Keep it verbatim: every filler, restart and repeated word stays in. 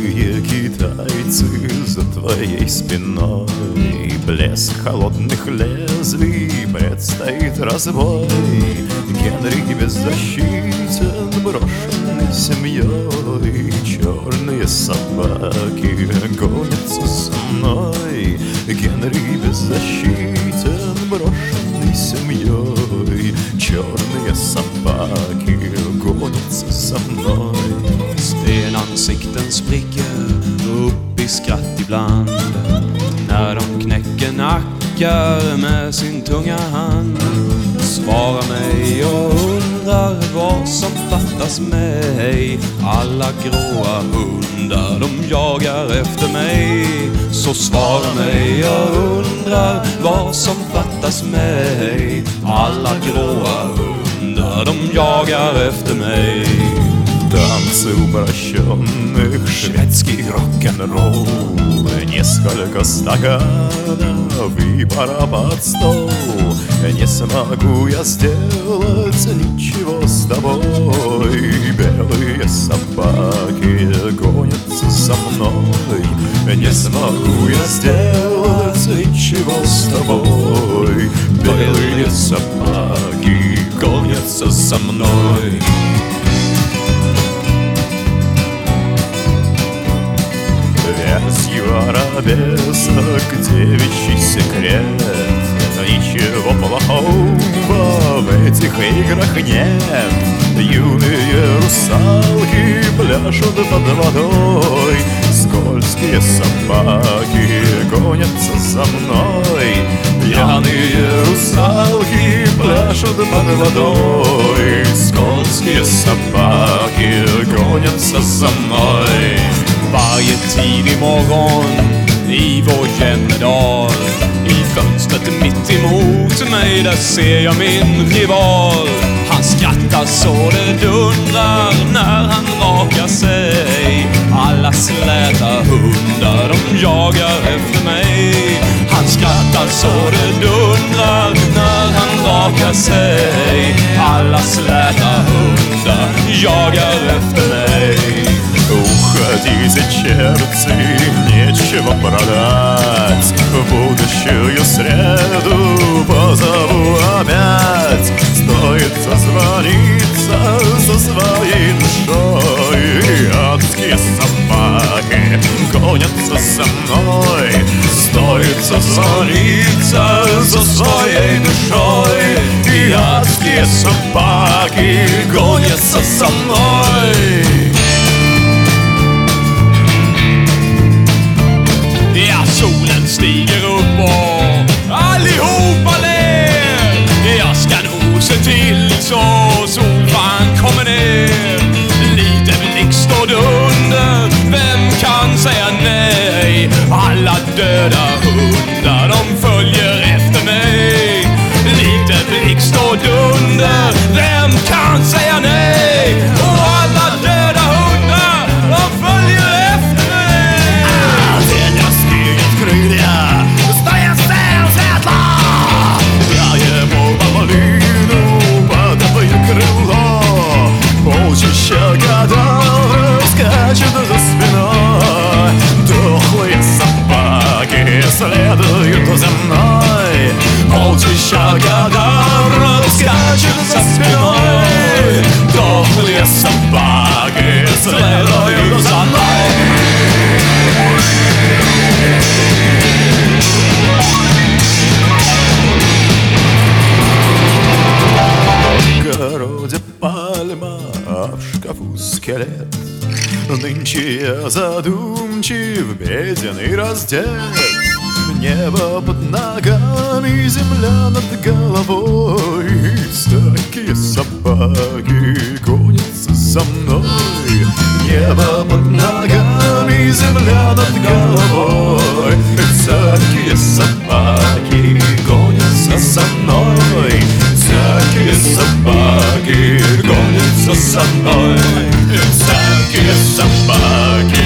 Белые китайцы за твоей спиной, блеск холодных лезвий, предстоит разбой. Генри беззащитен, брошенный семьей, черные собаки гонятся со мной. Генри беззащитен, брошенный семьей, черные собаки gonnats som nöjd. Stenansikten spricker upp i skratt ibland när de knäcker nackar med sin tunga hand. Svarar mig och undrar vad som fattas mig. Alla gråa hundar, de jagar efter mig. Så svara mig och undrar vad som fattas mig. Alla gråa hundar, de jagar efter mig. Танцы упрощенных, шведский рок-н-ролл, несколько стаканов и пора под стол. Не смогу я сделать ничего с тобой. Белые собаки гонятся со мной. Не смогу я сделать ничего с тобой. Белые собаки гонятся со мной. Вязью арабесок девичий секрет. Ничего плохого в этих играх нет. Юные русалки пляшут под водой. Скользкие собаки гонятся за мной. Пьяные русалки пляшут под водой. Скользкие собаки гонятся за мной. Varje tidig morgon i vår Jämmerdal, i fönstret mitt emot mig, där ser jag min rival. Han skrattar så det dundrar när han rakar sig. Alla släta hundar, de jagar efter mig. Han skrattar så det dundrar när han rakar sig. Alla släta hundar jagar efter mig. Уходите, черти, нечего продать. В будущую среду позову опять. Стоит созвониться со своей душой. Адские собаки гонятся со мной. Стоит созвониться со своей душой. И адские собаки гонятся со мной. Solen stiger upp och allihopa ler. Jag ska nog se till så solfan kommer ner. Lite blixt och dunder, vem kan säga nej? Alla döda hundar, de följer efter mig. Lite blixt och dunder, vem kan säga nej? Och alla döda hundar, de följer efter mig. Ah, крылья, стоя сел светло. Я ему половину подаваю крыло. Полчища годов скачет за спиной. Дохлые собаки следуют за мной. Полчища годов скачет за спиной. Дохлые собаки следуют за мной. В огороде пальма, а в шкафу скелет. Нынче я задумчив, беден и раздет. Небо под ногами, земля над головой. Такие собаки гонятся за мной. Небо под ногами, земля над головой. Такие собаки гонятся за мной. Всякие собаки гонятся со мной. Всякие собаки